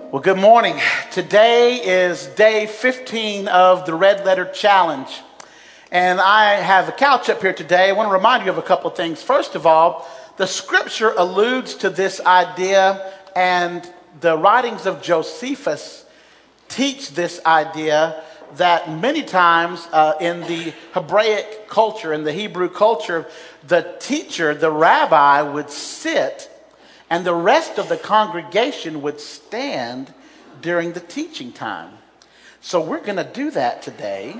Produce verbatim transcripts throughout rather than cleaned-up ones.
Well, good morning. Today is day fifteen of the Red Letter Challenge. And I have a couch up here today. I want to remind you of a couple of things. First of all, the scripture alludes to this idea, and the writings of Josephus teach this idea that many times uh, in the Hebraic culture, in the Hebrew culture, the teacher, the rabbi, would sit and the rest of the congregation would stand during the teaching time. So we're going to do that today.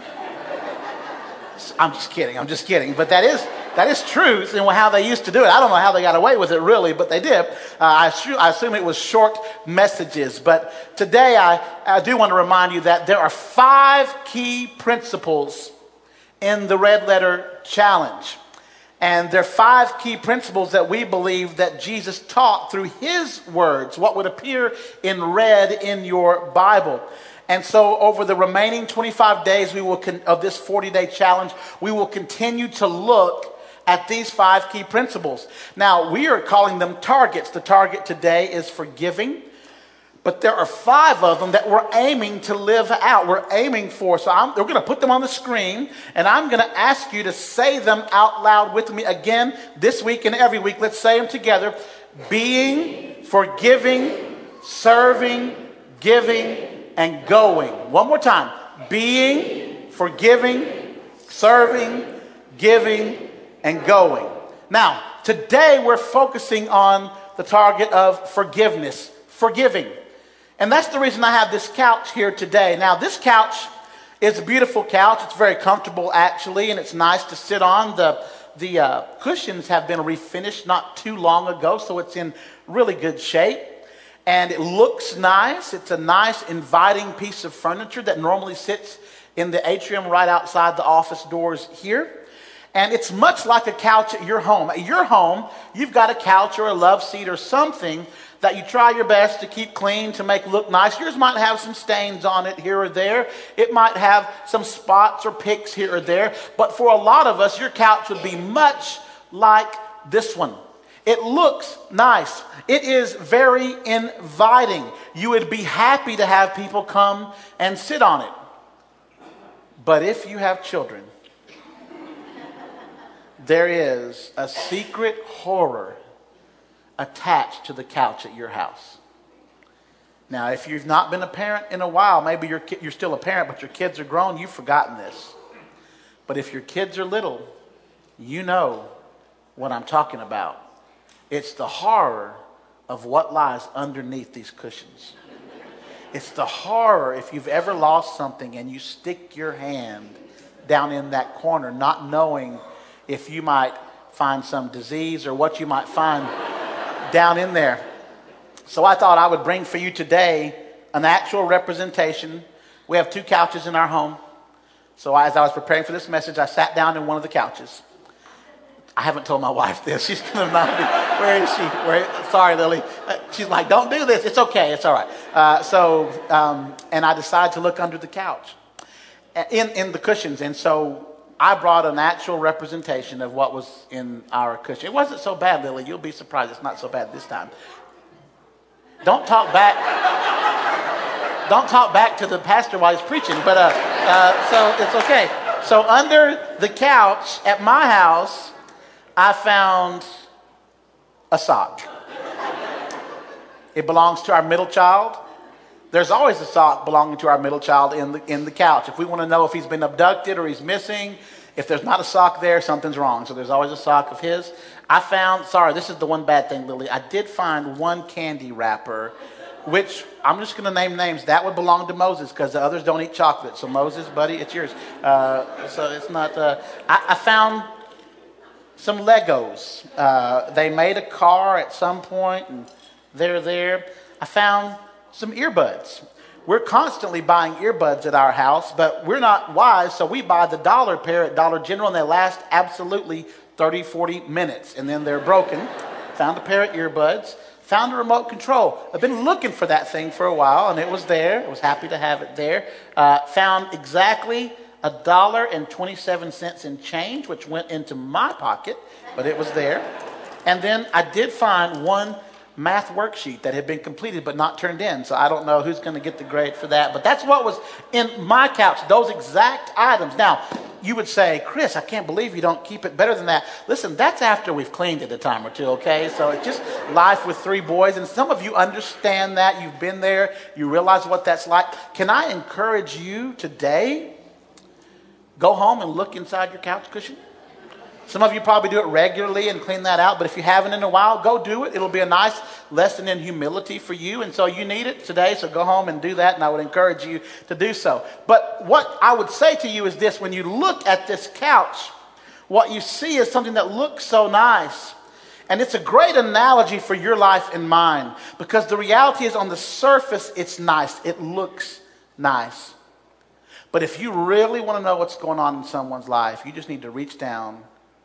I'm just kidding. I'm just kidding. But that is that is truth in how they used to do it. I don't know how they got away with it, really, but they did. Uh, I, assume, I assume it was short messages. But today I, I do want to remind you that there are five key principles in the Red Letter Challenge. And there are five key principles that we believe that Jesus taught through his words, what would appear in red in your Bible. And so over the remaining twenty-five days we will con- of this forty-day challenge, we will continue to look at these five key principles. Now, we are calling them targets. The target today is forgiving. But there are five of them that we're aiming to live out. We're aiming for. So I'm, we're going to put them on the screen, and I'm going to ask you to say them out loud with me again this week and every week. Let's say them together. Being, forgiving, serving, giving, and going. One more time. Being, forgiving, serving, giving, and going. Now, today we're focusing on the target of forgiveness. Forgiving. And that's the reason I have this couch here today. Now, this couch is a beautiful couch. It's very comfortable, actually, and it's nice to sit on. The, the uh, cushions have been refinished not too long ago, so it's in really good shape. And it looks nice. It's a nice, inviting piece of furniture that normally sits in the atrium right outside the office doors here. And it's much like a couch at your home. At your home, you've got a couch or a love seat or something that you try your best to keep clean, to make look nice. Yours might have some stains on it here or there. It might have some spots or picks here or there. But for a lot of us, your couch would be much like this one. It looks nice. It is very inviting. You would be happy to have people come and sit on it. But if you have children, there is a secret horror attached to the couch at your house. Now, if you've not been a parent in a while, maybe you're, you're still a parent, but your kids are grown, you've forgotten this. But if your kids are little, you know what I'm talking about. It's the horror of what lies underneath these cushions. It's the horror if you've ever lost something and you stick your hand down in that corner, not knowing if you might find some disease or what you might find down in there. So I thought I would bring for you today an actual representation. We have two couches in our home. So as I was preparing for this message, I sat down in one of the couches. I haven't told my wife this. She's going to not be, where is she? Where, sorry, Lily. Uh, she's like, don't do this. It's okay. It's all right. Uh, so, um, and I decided to look under the couch, in, in the cushions. And so I brought an actual representation of what was in our cushion. It wasn't so bad, Lily. You'll be surprised. It's not so bad this time. Don't talk back. Don't talk back to the pastor while he's preaching. But uh, uh, so it's okay. So under the couch at my house, I found a sock. It belongs to our middle child. There's always a sock belonging to our middle child in the in the couch. If we want to know if he's been abducted or he's missing, if there's not a sock there, something's wrong. So there's always a sock of his. I found, sorry, this is the one bad thing, Lily. I did find one candy wrapper, which I'm just going to name names. That would belong to Moses because the others don't eat chocolate. So Moses, buddy, it's yours. Uh, so it's not, uh, I, I found some Legos. Uh, they made a car at some point and they're there. I found some earbuds. We're constantly buying earbuds at our house, but we're not wise, so we buy the dollar pair at Dollar General, and they last absolutely thirty, forty minutes, and then they're broken. Found a pair of earbuds. Found a remote control. I've been looking for that thing for a while, and it was there. I was happy to have it there. Uh, found exactly a dollar and twenty-seven cents in change, which went into my pocket, but it was there. And then I did find one math worksheet that had been completed but not turned in. So I don't know who's going to get the grade for that. But that's what was in my couch, those exact items. Now, you would say, Chris, I can't believe you don't keep it better than that. Listen, that's after we've cleaned it a time or two, okay? So it's just life with three boys. And some of you understand that. You've been there. You realize what that's like. Can I encourage you today, go home and look inside your couch cushion? Some of you probably do it regularly and clean that out, but if you haven't in a while, go do it. It'll be a nice lesson in humility for you, and so you need it today, so go home and do that, and I would encourage you to do so. But what I would say to you is this: when you look at this couch, what you see is something that looks so nice, and it's a great analogy for your life and mine, because the reality is on the surface, it's nice. It looks nice. But if you really want to know what's going on in someone's life, you just need to reach down,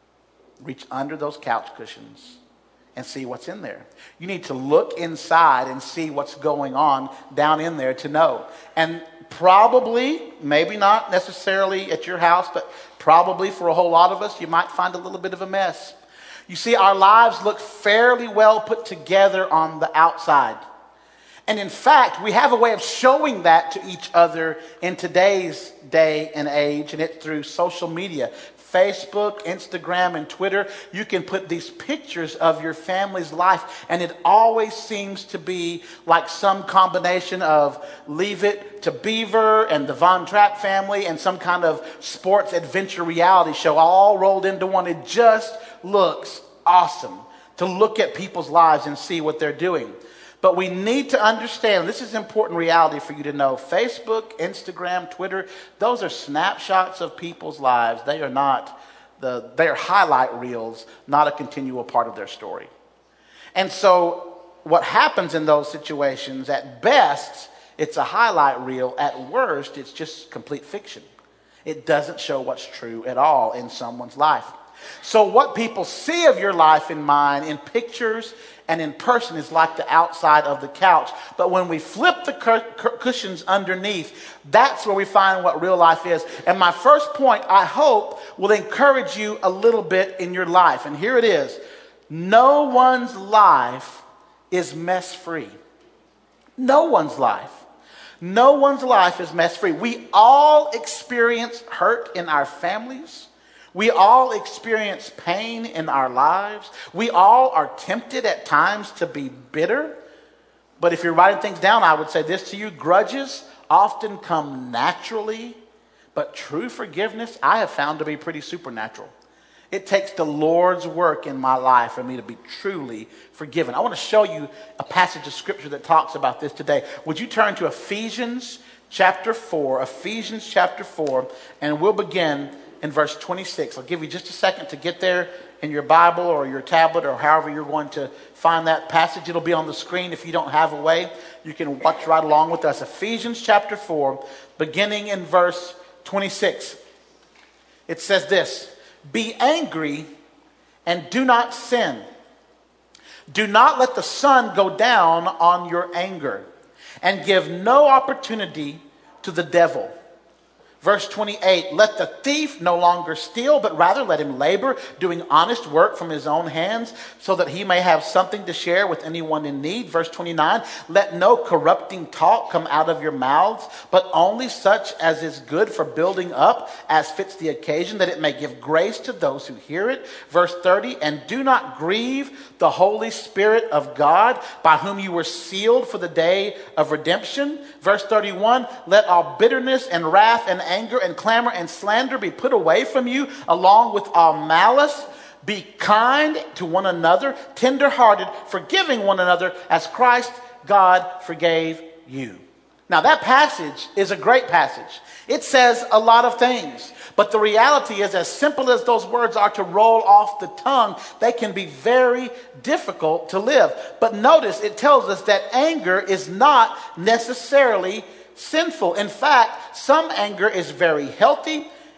reach under those couch cushions and see what's in there. You need to look inside and see what's going on down in there to know. And probably, maybe not necessarily at your house, but probably for a whole lot of us, you might find a little bit of a mess. You see, our lives look fairly well put together on the outside. And in fact, we have a way of showing that to each other in today's day and age, and it's through social media. Facebook, Instagram, and Twitter. You can put these pictures of your family's life, and it always seems to be like some combination of Leave It to Beaver and the Von Trapp family and some kind of sports adventure reality show all rolled into one. It just looks awesome to look at people's lives and see what they're doing. But we need to understand, this is important reality for you to know, Facebook, Instagram, Twitter, those are snapshots of people's lives. They are not, the, they are highlight reels, not a continual part of their story. And so what happens in those situations, at best, it's a highlight reel. At worst, it's just complete fiction. It doesn't show what's true at all in someone's life. So what people see of your life and mine in pictures and in person is like the outside of the couch. But when we flip the cur- cur- cushions underneath, that's where we find what real life is. And my first point, I hope, will encourage you a little bit in your life. And here it is. No one's life is mess-free. No one's life. No one's life is mess-free. We all experience hurt in our families. We all experience pain in our lives. We all are tempted at times to be bitter. But if you're writing things down, I would say this to you: grudges often come naturally, but true forgiveness I have found to be pretty supernatural. It takes the Lord's work in my life for me to be truly forgiven. I want to show you a passage of scripture that talks about this today. Would you turn to Ephesians chapter four, Ephesians chapter four, and we'll begin in verse twenty-six. I'll give you just a second to get there in your Bible or your tablet or however you're going to find that passage. It'll be on the screen. If you don't have a way, you can watch right along with us. Ephesians chapter four, beginning in verse twenty-six. It says this: Be angry and do not sin. Do not let the sun go down on your anger, and give no opportunity to the devil. Verse twenty-eight, let the thief no longer steal, but rather let him labor, doing honest work from his own hands, so that he may have something to share with anyone in need. Verse twenty-nine, let no corrupting talk come out of your mouths, but only such as is good for building up, as fits the occasion, that it may give grace to those who hear it. Verse thirty, and do not grieve the Holy Spirit of God, by whom you were sealed for the day of redemption. Verse thirty-one, let all bitterness and wrath and anger and clamor and slander be put away from you, along with all malice. Be kind to one another, tender-hearted, forgiving one another, as Christ God forgave you. Now that passage is a great passage. It says a lot of things, but the reality is, as simple as those words are to roll off the tongue, they can be very difficult to live. But notice it tells us that anger is not necessarily sinful. In fact, some anger is very healthy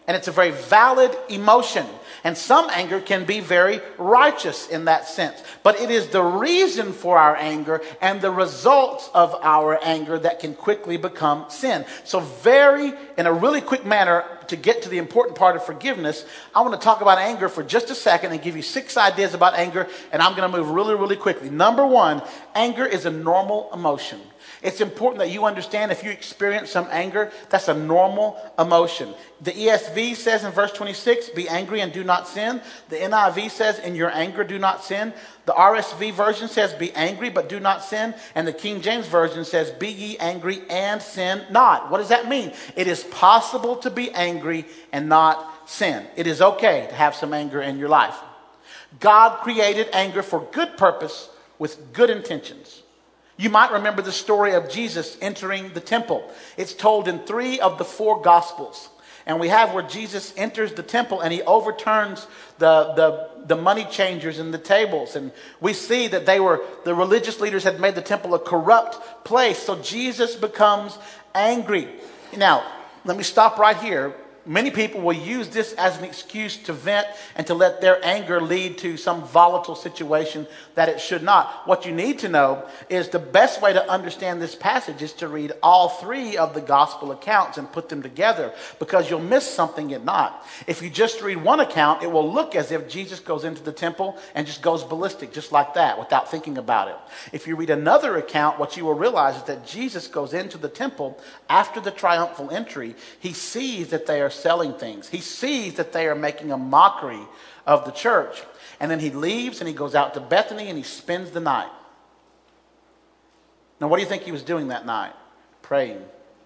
And it's a very valid emotion. And some anger can be very righteous in that sense. But it is the reason for our anger and the results of our anger that can quickly become sin. So very, in a really quick manner, to get to the important part of forgiveness, I want to talk about anger for just a second and give you six ideas about anger. And I'm going to move really, really quickly. Number one, anger is a normal emotion. It's important that you understand if you experience some anger, that's a normal emotion. The E S V says in verse twenty-six, be angry and do not sin. The N I V says, in your anger do not sin. The R S V version says, be angry but do not sin. And the King James version says, be ye angry and sin not. What does that mean? It is possible to be angry and not sin. It is okay to have some anger in your life. God created anger for good purpose with good intentions. You might remember the story of Jesus entering the temple. It's told in three of the four Gospels. And we have where Jesus enters the temple and he overturns the, the, the money changers and the tables. And we see that they were, the religious leaders had made the temple a corrupt place. So Jesus becomes angry. Now, let me stop right here. Many people will use this as an excuse to vent and to let their anger lead to some volatile situation that it should not. What you need to know is the best way to understand this passage is to read all three of the gospel accounts and put them together, because you'll miss something and not. If you just read one account, it will look as if Jesus goes into the temple and just goes ballistic, just like that, without thinking about it. If you read another account, what you will realize is that Jesus goes into the temple after the triumphal entry. He sees that they are selling things. He sees that they are making a mockery of the church. And then he leaves and he goes out to Bethany and he spends the night. Now, what do you think he was doing that night? Praying,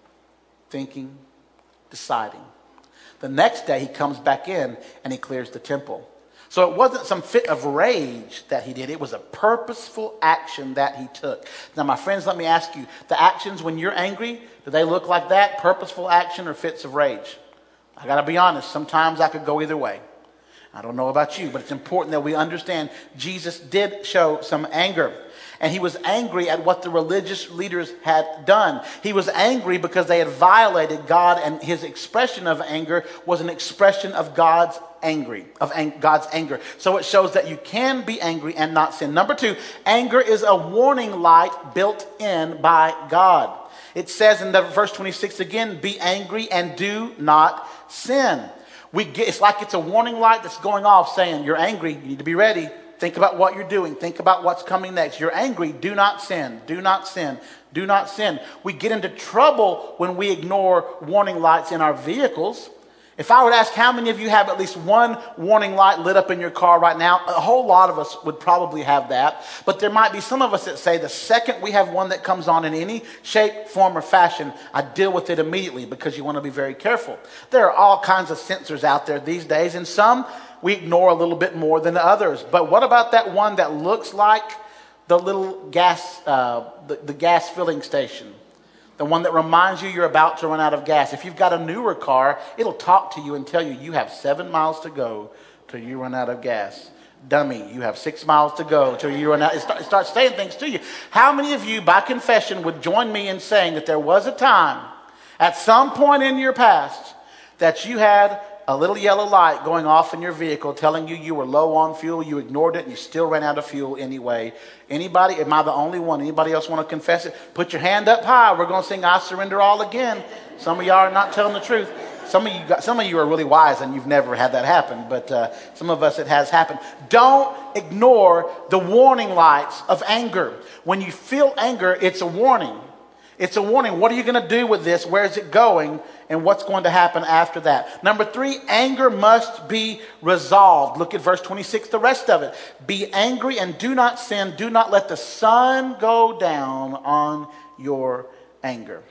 thinking, deciding. The next day he comes back in and he clears the temple. So it wasn't some fit of rage that he did. It was a purposeful action that he took. Now, my friends, let me ask you, the actions when you're angry, do they look like that? Purposeful action or fits of rage? I got to be honest, sometimes I could go either way. I don't know about you, but it's important that we understand Jesus did show some anger. And he was angry at what the religious leaders had done. He was angry because they had violated God, and his expression of anger was an expression of God's angry, of ang- God's anger. So it shows that you can be angry and not sin. Number two, anger is a warning light built in by God. It says in the verse twenty-six again, be angry and do not sin. We get, it's like it's a warning light that's going off saying, you're angry, you need to be ready. Think about what you're doing. Think about what's coming next. You're angry, do not sin, do not sin, do not sin. We get into trouble when we ignore warning lights in our vehicles. If I were to ask how many of you have at least one warning light lit up in your car right now, a whole lot of us would probably have that. But there might be some of us that say the second we have one that comes on in any shape, form, or fashion, I deal with it immediately, because you want to be very careful. There are all kinds of sensors out there these days, and some we ignore a little bit more than others. But what about that one that looks like the little gas, uh, the, the gas filling station? The one that reminds you you're about to run out of gas. If you've got a newer car, it'll talk to you and tell you you have seven miles to go till you run out of gas. Dummy, you have six miles to go till you run out. It, start, it starts saying things to you. How many of you, by confession, would join me in saying that there was a time at some point in your past that you had a little yellow light going off in your vehicle telling you you were low on fuel, you ignored it, and you still ran out of fuel anyway? Anybody? Am I the only one? Anybody else want to confess it? Put your hand up high. We're going to sing I Surrender All again. Some of y'all are not telling the truth. Some of you got, some of you are really wise and you've never had that happen, but uh, some of us it has happened. Don't ignore the warning lights of anger. When you feel anger, it's a warning. It's a warning. What are you going to do with this? Where is it going? And what's going to happen after that? Number three, anger must be resolved. Look at verse twenty-six, the rest of it. Be angry and do not sin. Do not let the sun go down on your anger.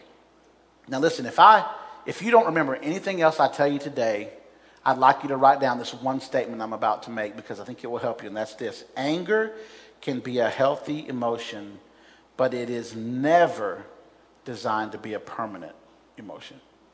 Now listen, if I, if you don't remember anything else I tell you today, I'd like you to write down this one statement I'm about to make, because I think it will help you. And that's this: anger can be a healthy emotion, but it is never designed to be a permanent emotion.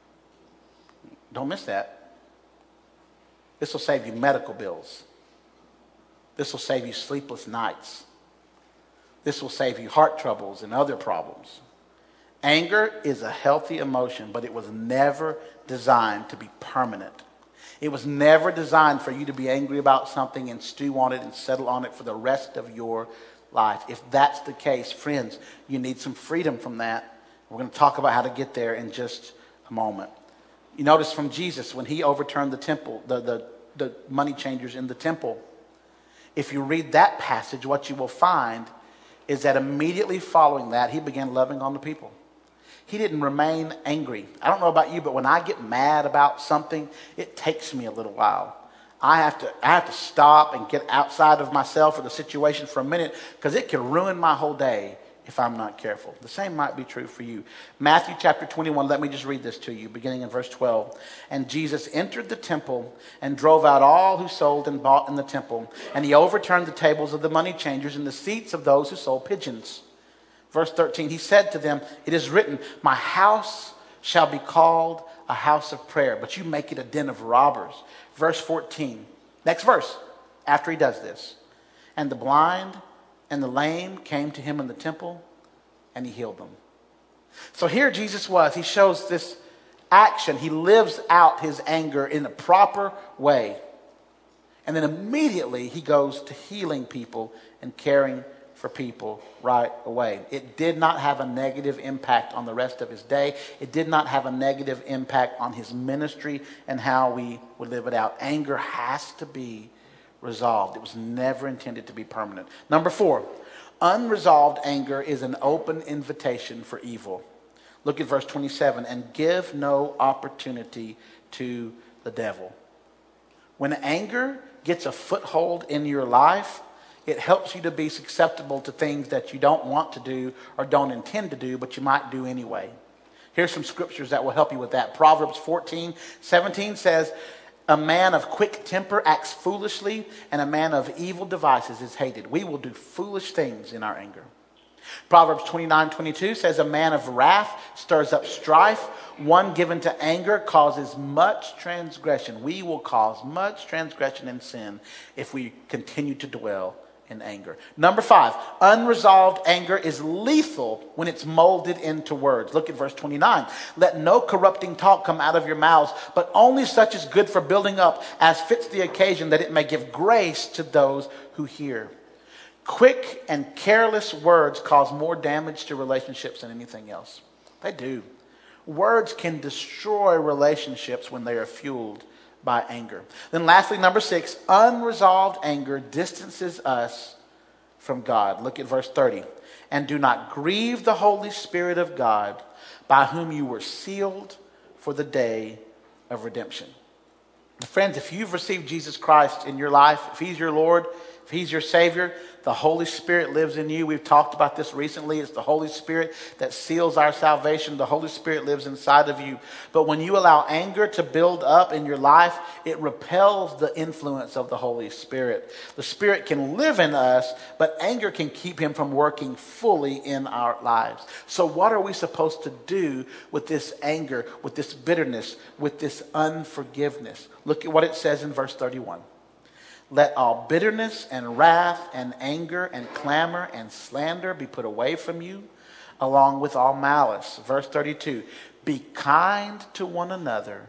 Don't miss that. This will save you medical bills. This will save you sleepless nights. This will save you heart troubles and other problems. Anger is a healthy emotion, but it was never designed to be permanent It was never designed for you to be angry about something and stew on it and settle on it for the rest of your life. If that's the case, friends, you need some freedom from that. We're going to talk about how to get there in just a moment. You notice from Jesus, when he overturned the temple, the, the, the money changers in the temple, if you read that passage, what you will find is that immediately following that, he began loving on the people. He didn't remain angry. I don't know about you, but when I get mad about something, it takes me a little while. I have to I have to stop and get outside of myself or the situation for a minute, because it can ruin my whole day if I'm not careful. The same might be true for you. Matthew chapter twenty-one, let me just read this to you, beginning in verse twelve. And Jesus entered the temple and drove out all who sold and bought in the temple. And he overturned the tables of the money changers and the seats of those who sold pigeons. Verse thirteen, he said to them, it is written, my house shall be called a house of prayer, but you make it a den of robbers. Verse fourteen, next verse, after he does this. And the blind and the lame came to him in the temple, and he healed them. So here Jesus was. He shows this action. He lives out his anger in a proper way. And then immediately he goes to healing people and caring for people right away. It did not have a negative impact on the rest of his day. It did not have a negative impact on his ministry and how we would live it out. Anger has to be resolved. It was never intended to be permanent. Number four, unresolved anger is an open invitation for evil. Look at verse twenty-seven, and give no opportunity to the devil. When anger gets a foothold in your life, it helps you to be susceptible to things that you don't want to do or don't intend to do, but you might do anyway. Here's some scriptures that will help you with that. Proverbs fourteen seventeen says, a man of quick temper acts foolishly, and a man of evil devices is hated. We will do foolish things in our anger. Proverbs twenty-nine twenty-two says, a man of wrath stirs up strife. One given to anger causes much transgression. We will cause much transgression and sin if we continue to dwell in anger. Number five, unresolved anger is lethal when it's molded into words. Look at verse twenty-nine. Let no corrupting talk come out of your mouths, but only such is good for building up as fits the occasion, that it may give grace to those who hear. Quick and careless words cause more damage to relationships than anything else. They do. Words can destroy relationships when they are fueled by anger. Then lastly, number six, unresolved anger distances us from God. Look at verse thirty. And do not grieve the Holy Spirit of God, by whom you were sealed for the day of redemption. Friends, if you've received Jesus Christ in your life, if he's your Lord, if he's your Savior, the Holy Spirit lives in you. We've talked about this recently. It's the Holy Spirit that seals our salvation. The Holy Spirit lives inside of you. But when you allow anger to build up in your life, it repels the influence of the Holy Spirit. The Spirit can live in us, but anger can keep him from working fully in our lives. So what are we supposed to do with this anger, with this bitterness, with this unforgiveness? Look at what it says in verse thirty-one. Let all bitterness and wrath and anger and clamor and slander be put away from you, along with all malice. Verse thirty-two, be kind to one another,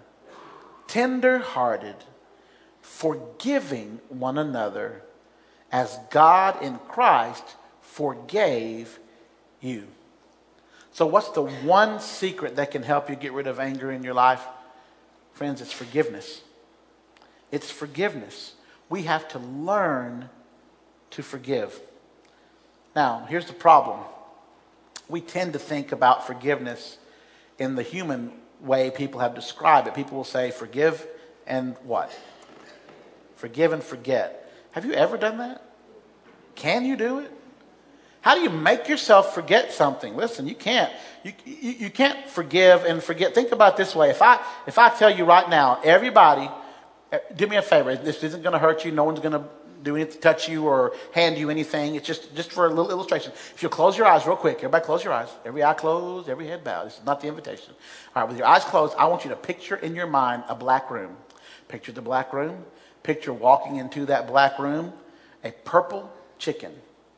tender-hearted, forgiving one another, as God in Christ forgave you. So what's the one secret that can help you get rid of anger in your life? Friends, it's forgiveness. It's forgiveness. We have to learn to forgive. Now, here's the problem. We tend to think about forgiveness in the human way people have described it. People will say, forgive and what? Forgive and forget. Have you ever done that? Can you do it? How do you make yourself forget something? Listen, you can't. You, you, you can't forgive and forget. Think about it this way. If I, if I tell you right now, everybody, do me a favor. This isn't going to hurt you. No one's going to do anything, touch you or hand you anything. It's just, just for a little illustration. If you close your eyes real quick, everybody close your eyes. Every eye closed, every head bowed. This is not the invitation. All right, with your eyes closed, I want you to picture in your mind a black room. Picture the black room. Picture walking into that black room, a purple chicken.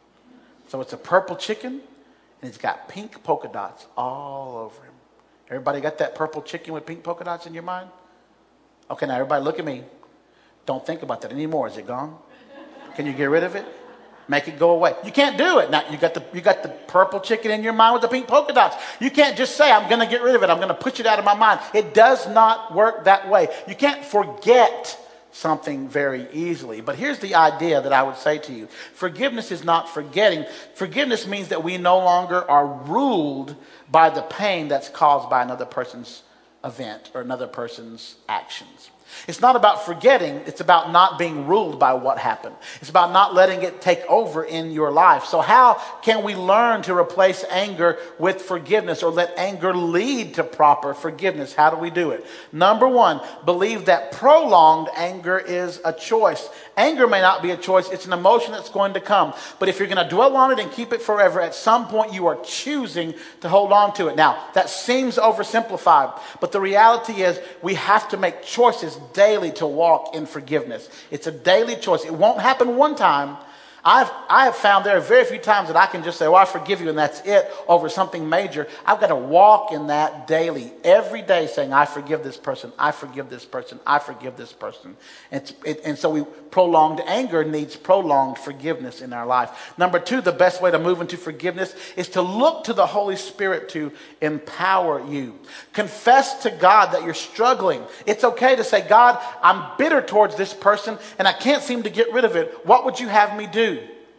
So it's a purple chicken, and it's got pink polka dots all over him. Everybody got that purple chicken with pink polka dots in your mind? Okay, now everybody look at me. Don't think about that anymore. Is it gone? Can you get rid of it? Make it go away. You can't do it. Now you got the you got the purple chicken in your mind with the pink polka dots. You can't just say, I'm going to get rid of it. I'm going to push it out of my mind. It does not work that way. You can't forget something very easily. But here's the idea that I would say to you. Forgiveness is not forgetting. Forgiveness means that we no longer are ruled by the pain that's caused by another person's event or another person's actions. It's not about forgetting. It's about not being ruled by what happened. It's about not letting it take over in your life. So how can we learn to replace anger with forgiveness, or let anger lead to proper forgiveness? How do we do it? Number one, believe that prolonged anger is a choice. Anger may not be a choice. It's an emotion that's going to come. But if you're going to dwell on it and keep it forever, at some point you are choosing to hold on to it. Now, that seems oversimplified, but the reality is we have to make choices daily to walk in forgiveness. It's a daily choice. It won't happen one time. I've, I have found there are very few times that I can just say, well, I forgive you, and that's it, over something major. I've got to walk in that daily, every day, saying, I forgive this person, I forgive this person, I forgive this person. And, it's, it, and so we prolonged anger needs prolonged forgiveness in our life. Number two, the best way to move into forgiveness is to look to the Holy Spirit to empower you. Confess to God that you're struggling. It's okay to say, God, I'm bitter towards this person, and I can't seem to get rid of it. What would you have me do?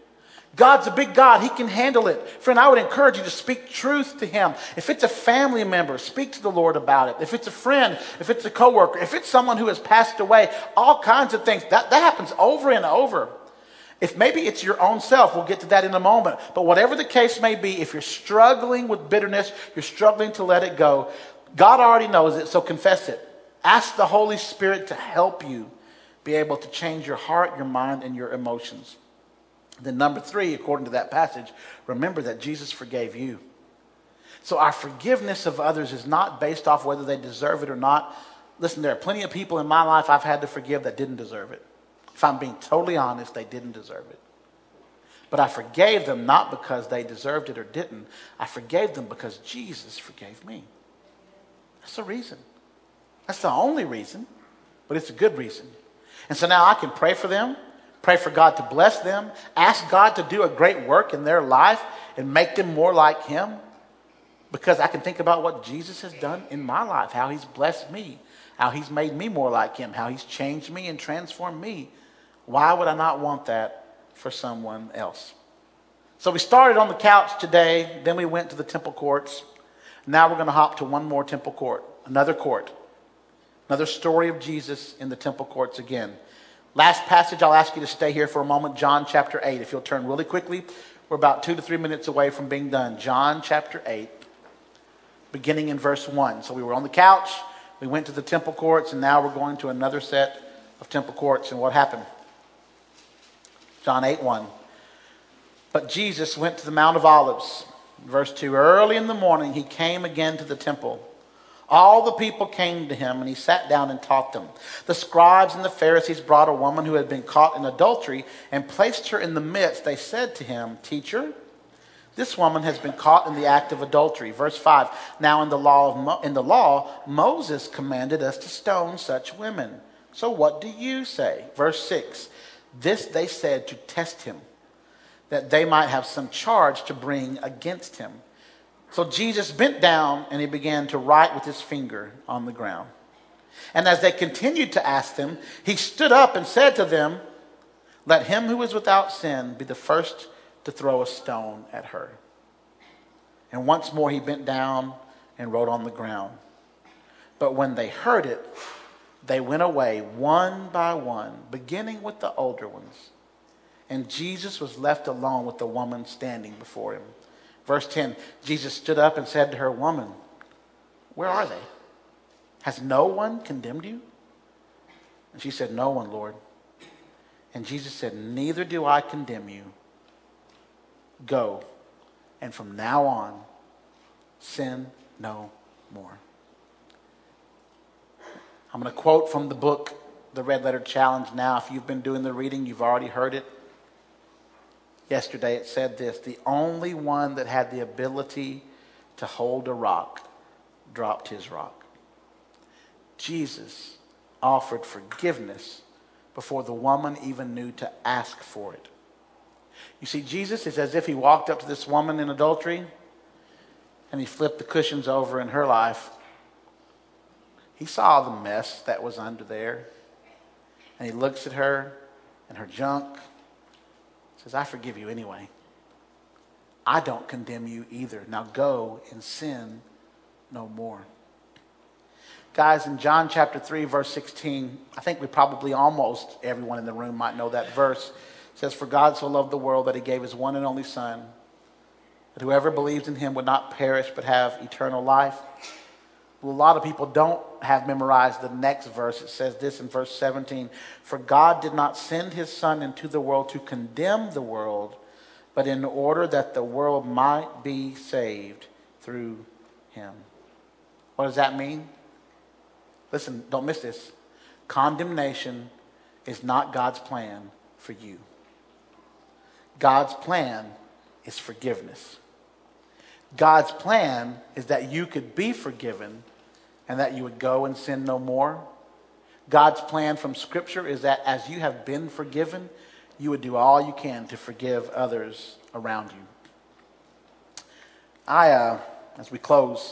God's a big God. He can handle it. Friend, I would encourage you to speak truth to him. If it's a family member, speak to the Lord about it. If it's a friend, if it's a coworker, if it's someone who has passed away, all kinds of things. That, that happens over and over. If maybe it's your own self, we'll get to that in a moment. But whatever the case may be, if you're struggling with bitterness, you're struggling to let it go, God already knows it, so confess it. Ask the Holy Spirit to help you be able to change your heart, your mind, and your emotions. Then number three, according to that passage, remember that Jesus forgave you. So our forgiveness of others is not based off whether they deserve it or not. Listen, there are plenty of people in my life I've had to forgive that didn't deserve it. If I'm being totally honest, they didn't deserve it. But I forgave them not because they deserved it or didn't. I forgave them because Jesus forgave me. That's the reason. That's the only reason, but it's a good reason. And so now I can pray for them. Pray for God to bless them. Ask God to do a great work in their life and make them more like him. Because I can think about what Jesus has done in my life, how he's blessed me, how he's made me more like him, how he's changed me and transformed me. Why would I not want that for someone else? So we started on the couch today, then we went to the temple courts. Now we're going to hop to one more temple court, another court, another story of Jesus in the temple courts again. Last passage, I'll ask you to stay here for a moment, John chapter eight. If you'll turn really quickly, we're about two to three minutes away from being done. John chapter eight, beginning in verse one. So we were on the couch, we went to the temple courts, and now we're going to another set of temple courts. And what happened? John eight one. But Jesus went to the Mount of Olives. Verse two, early in the morning he came again to the temple. All the people came to him, and he sat down and taught them. The scribes and the Pharisees brought a woman who had been caught in adultery and placed her in the midst. They said to him, Teacher, this woman has been caught in the act of adultery. Verse five, now in the law, of Mo- in the law, Moses commanded us to stone such women. So what do you say? Verse six, this they said to test him, that they might have some charge to bring against him. So Jesus bent down and he began to write with his finger on the ground. And as they continued to ask him, he stood up and said to them, let him who is without sin be the first to throw a stone at her. And once more he bent down and wrote on the ground. But when they heard it, they went away one by one, beginning with the older ones. And Jesus was left alone with the woman standing before him. Verse ten, Jesus stood up and said to her, Woman, where are they? Has no one condemned you? And she said, No one, Lord. And Jesus said, Neither do I condemn you. Go, and from now on, sin no more. I'm going to quote from the book, The Red Letter Challenge. Now, if you've been doing the reading, you've already heard it. Yesterday it said this, the only one that had the ability to hold a rock dropped his rock. Jesus offered forgiveness before the woman even knew to ask for it. You see, Jesus is as if he walked up to this woman in adultery and he flipped the cushions over in her life. He saw the mess that was under there. And he looks at her and her junk, says, I forgive you anyway. I don't condemn you either. Now go and sin no more. Guys, in John chapter three, verse sixteen, I think we probably almost everyone in the room might know that verse. It says, for God so loved the world that he gave his one and only Son, that whoever believes in him would not perish but have eternal life. Well, a lot of people don't have memorized the next verse. It says this in verse seventeen, for God did not send his Son into the world to condemn the world, but in order that the world might be saved through him. What does that mean? Listen, don't miss this. Condemnation is not God's plan for you. God's plan is forgiveness. God's plan is that you could be forgiven and that you would go and sin no more. God's plan from Scripture is that as you have been forgiven, you would do all you can to forgive others around you. I, uh, as we close,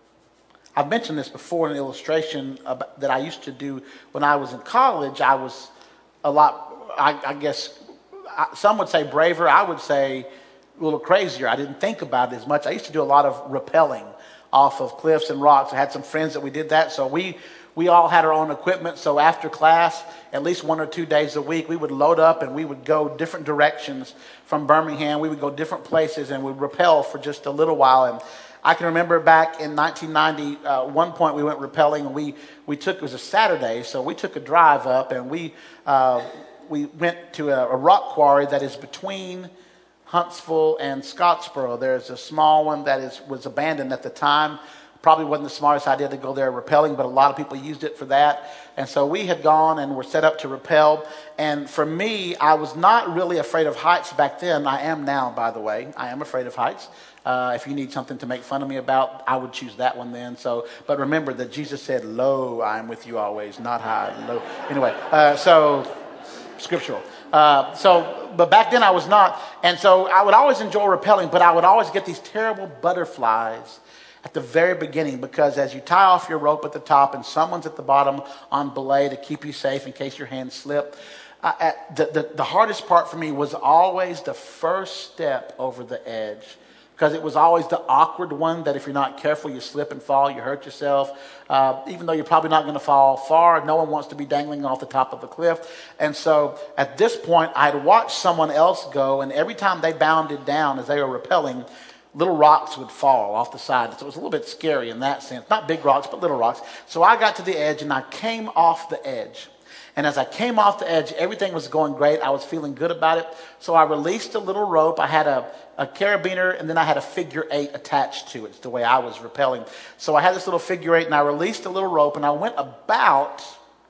I've mentioned this before in an illustration about, that I used to do when I was in college. I was a lot, I, I guess, I, some would say braver. I would say a little crazier. I didn't think about it as much. I used to do a lot of rappelling off of cliffs and rocks. I had some friends that we did that. So we, we all had our own equipment. So after class, at least one or two days a week, we would load up and we would go different directions from Birmingham. We would go different places and we'd rappel for just a little while. And I can remember back in nineteen ninety, uh, one point we went rappelling and we, we took, it was a Saturday, so we took a drive up and we uh, we went to a, a rock quarry that is between Huntsville and Scottsboro. There's a small one that is was abandoned at the time. Probably wasn't the smartest idea to go there rappelling, but a lot of people used it for that. And so we had gone and were set up to rappel. And for me, I was not really afraid of heights back then. I am now, by the way. I am afraid of heights. Uh, if you need something to make fun of me about, I would choose that one then. So, but remember that Jesus said, lo, I am with you always, not high. Low. Anyway, uh, so scriptural. Uh, so, but back then I was not. And so I would always enjoy rappelling, but I would always get these terrible butterflies at the very beginning, because as you tie off your rope at the top and someone's at the bottom on belay to keep you safe in case your hands slip, uh, at the, the, the hardest part for me was always the first step over the edge. Because it was always the awkward one that if you're not careful, you slip and fall, you hurt yourself. Uh, even though you're probably not going to fall far, no one wants to be dangling off the top of a cliff. And so at this point, I'd watched someone else go, and every time they bounded down as they were rappelling, little rocks would fall off the side. So it was a little bit scary in that sense. Not big rocks, but little rocks. So I got to the edge, and I came off the edge. And as I came off the edge, everything was going great. I was feeling good about it. So I released a little rope. I had a, a carabiner, and then I had a figure eight attached to it. It's the way I was rappelling. So I had this little figure eight, and I released a little rope, and I went about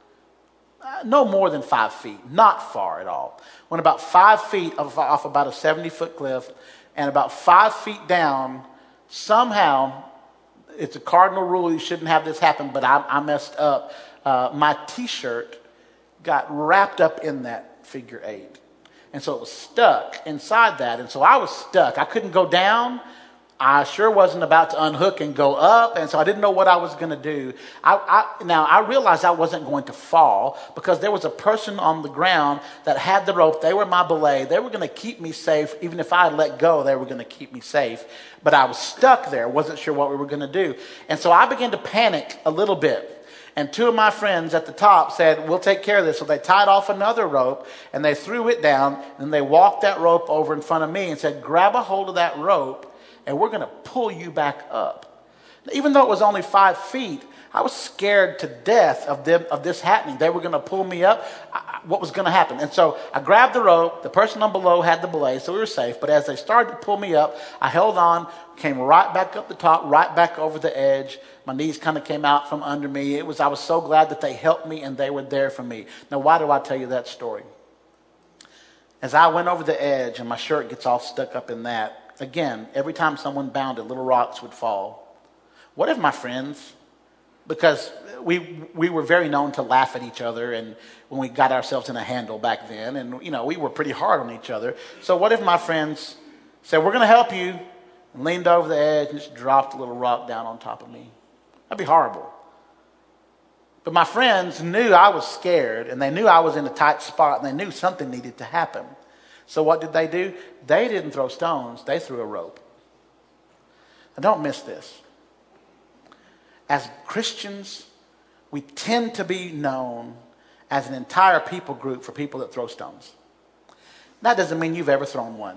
uh, no more than five feet, not far at all. Went about five feet off, off about a seventy-foot cliff, and about five feet down, somehow, it's a cardinal rule, you shouldn't have this happen, but I, I messed up. Uh, my T-shirt got wrapped up in that figure eight. And so it was stuck inside that. And so I was stuck. I couldn't go down. I sure wasn't about to unhook and go up. And so I didn't know what I was going to do. I, I, now, I realized I wasn't going to fall because there was a person on the ground that had the rope. They were my belay. They were going to keep me safe. Even if I let go, they were going to keep me safe. But I was stuck there. Wasn't sure what we were going to do. And so I began to panic a little bit. And two of my friends at the top said, we'll take care of this. So they tied off another rope and they threw it down and they walked that rope over in front of me and said, grab a hold of that rope and we're going to pull you back up. Even though it was only five feet, I was scared to death of them, of this happening. They were going to pull me up. I, what was going to happen? And so I grabbed the rope. The person on below had the belay, so we were safe. But as they started to pull me up, I held on, came right back up the top, right back over the edge. My knees kind of came out from under me. It was, I was so glad that they helped me and they were there for me. Now, why do I tell you that story? As I went over the edge and my shirt gets all stuck up in that, again, every time someone bounded, little rocks would fall. What if my friends because we we were very known to laugh at each other, and when we got ourselves in a handle back then, and you know we were pretty hard on each other. So what if my friends said, "We're going to help you," and leaned over the edge and just dropped a little rock down on top of me? That'd be horrible. But my friends knew I was scared, and they knew I was in a tight spot, and they knew something needed to happen. So what did they do? They didn't throw stones. They threw a rope. Now don't miss this. As Christians, we tend to be known as an entire people group for people that throw stones. That doesn't mean you've ever thrown one.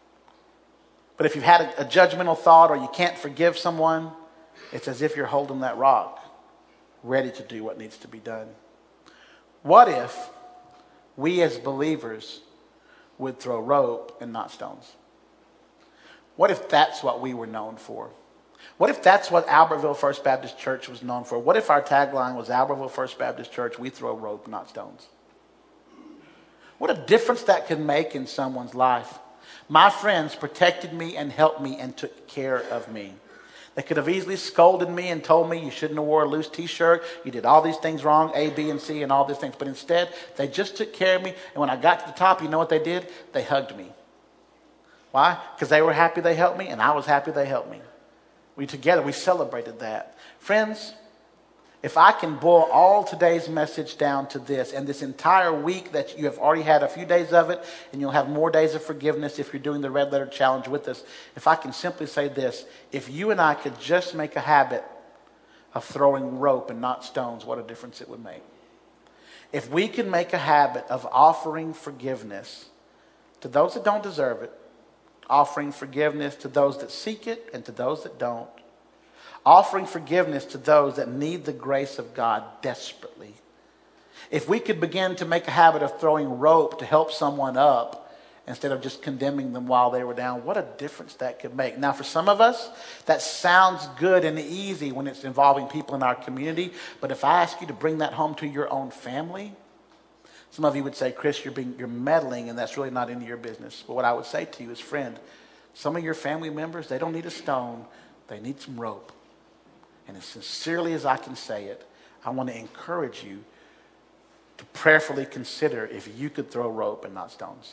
But if you've had a, a judgmental thought or you can't forgive someone, it's as if you're holding that rock, ready to do what needs to be done. What if we as believers would throw rope and not stones? What if that's what we were known for? What if that's what Albertville First Baptist Church was known for? What if our tagline was Albertville First Baptist Church, we throw rope, not stones? What a difference that could make in someone's life. My friends protected me and helped me and took care of me. They could have easily scolded me and told me you shouldn't have wore a loose t-shirt. You did all these things wrong, A, B, and C, and all these things. But instead, they just took care of me. And when I got to the top, you know what they did? They hugged me. Why? Because they were happy they helped me, and I was happy they helped me. We together, we celebrated that. Friends, if I can boil all today's message down to this, and this entire week that you have already had a few days of it, and you'll have more days of forgiveness if you're doing the Red Letter Challenge with us, if I can simply say this, if you and I could just make a habit of throwing rope and not stones, what a difference it would make. If we can make a habit of offering forgiveness to those that don't deserve it, offering forgiveness to those that seek it and to those that don't, offering forgiveness to those that need the grace of God desperately. If we could begin to make a habit of throwing rope to help someone up instead of just condemning them while they were down, what a difference that could make. Now, for some of us, that sounds good and easy when it's involving people in our community, but if I ask you to bring that home to your own family, some of you would say, Chris, you're being, you're meddling, and that's really not any of your business. But what I would say to you is, friend, some of your family members, they don't need a stone. They need some rope. And as sincerely as I can say it, I want to encourage you to prayerfully consider if you could throw rope and not stones.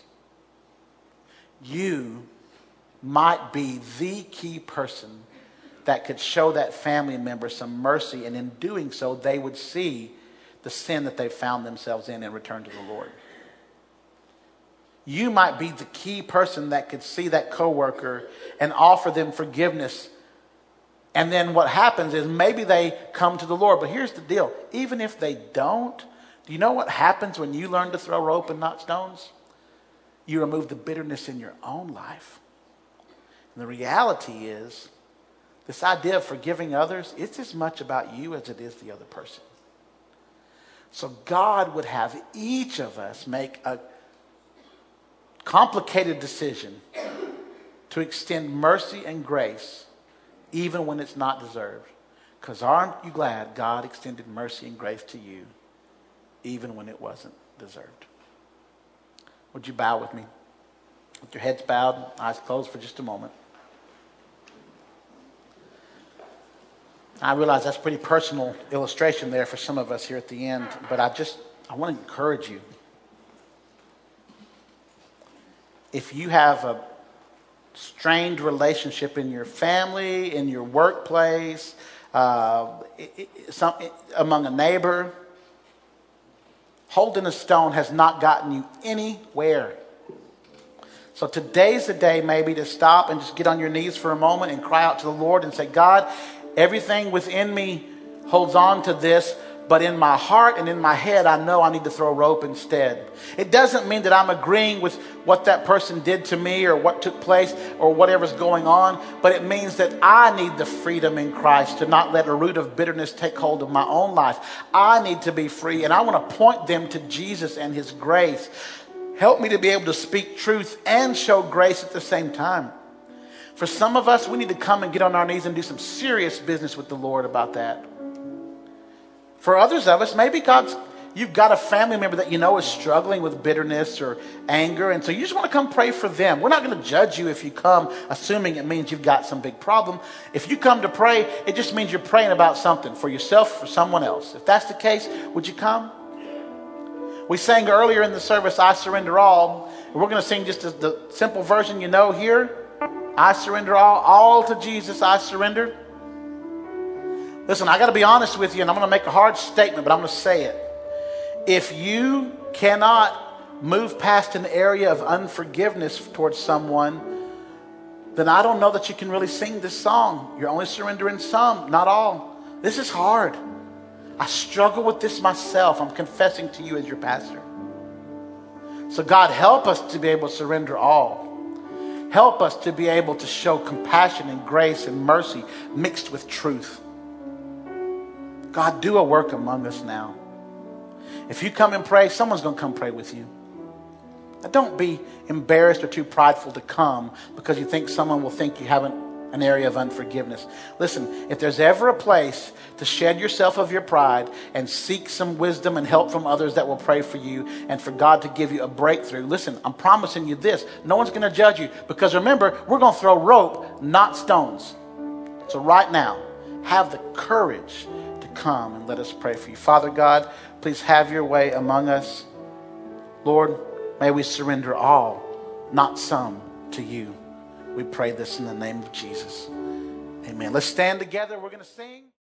You might be the key person that could show that family member some mercy, and in doing so, they would see the sin that they found themselves in and return to the Lord. You might be the key person that could see that coworker and offer them forgiveness. And then what happens is maybe they come to the Lord. But here's the deal. Even if they don't, do you know what happens when you learn to throw rope and not stones? You remove the bitterness in your own life. And the reality is, this idea of forgiving others, it's as much about you as it is the other person. So God would have each of us make a complicated decision to extend mercy and grace even when it's not deserved. Because aren't you glad God extended mercy and grace to you even when it wasn't deserved? Would you bow with me? With your heads bowed, eyes closed for just a moment. I realize that's a pretty personal illustration there for some of us here at the end, but I just, I want to encourage you. If you have a strained relationship in your family, in your workplace, uh, it, it, some, it, among a neighbor, holding a stone has not gotten you anywhere. So today's the day maybe to stop and just get on your knees for a moment and cry out to the Lord and say, God, everything within me holds on to this, but in my heart and in my head, I know I need to throw rope instead. It doesn't mean that I'm agreeing with what that person did to me or what took place or whatever's going on, but it means that I need the freedom in Christ to not let a root of bitterness take hold of my own life. I need to be free, and I want to point them to Jesus and his grace. Help me to be able to speak truth and show grace at the same time. For some of us, we need to come and get on our knees and do some serious business with the Lord about that. For others of us, maybe God's You've got a family member that you know is struggling with bitterness or anger, and so you just want to come pray for them. We're not going to judge you if you come assuming it means you've got some big problem. If you come to pray, it just means you're praying about something for yourself, for someone else. If that's the case, would you come? We sang earlier in the service, I Surrender All. And we're going to sing just the, the simple version you know here. I surrender all, all to Jesus, I surrender. Listen, I got to be honest with you, and I'm going to make a hard statement, but I'm going to say it. If you cannot move past an area of unforgiveness towards someone, then I don't know that you can really sing this song. You're only surrendering some, not all. This is hard. I struggle with this myself. I'm confessing to you as your pastor. So God, help us to be able to surrender all. Help us to be able to show compassion and grace and mercy mixed with truth. God, do a work among us now. If you come and pray, someone's going to come pray with you. Now, don't be embarrassed or too prideful to come because you think someone will think you have an, an area of unforgiveness. Listen, if there's ever a place to shed yourself of your pride and seek some wisdom and help from others that will pray for you and for God to give you a breakthrough, listen, I'm promising you this. No one's going to judge you because remember, we're going to throw rope, not stones. So right now, have the courage to come and let us pray for you. Father God, please have your way among us. Lord, may we surrender all, not some, to you. We pray this in the name of Jesus. Amen. Let's stand together. We're going to sing.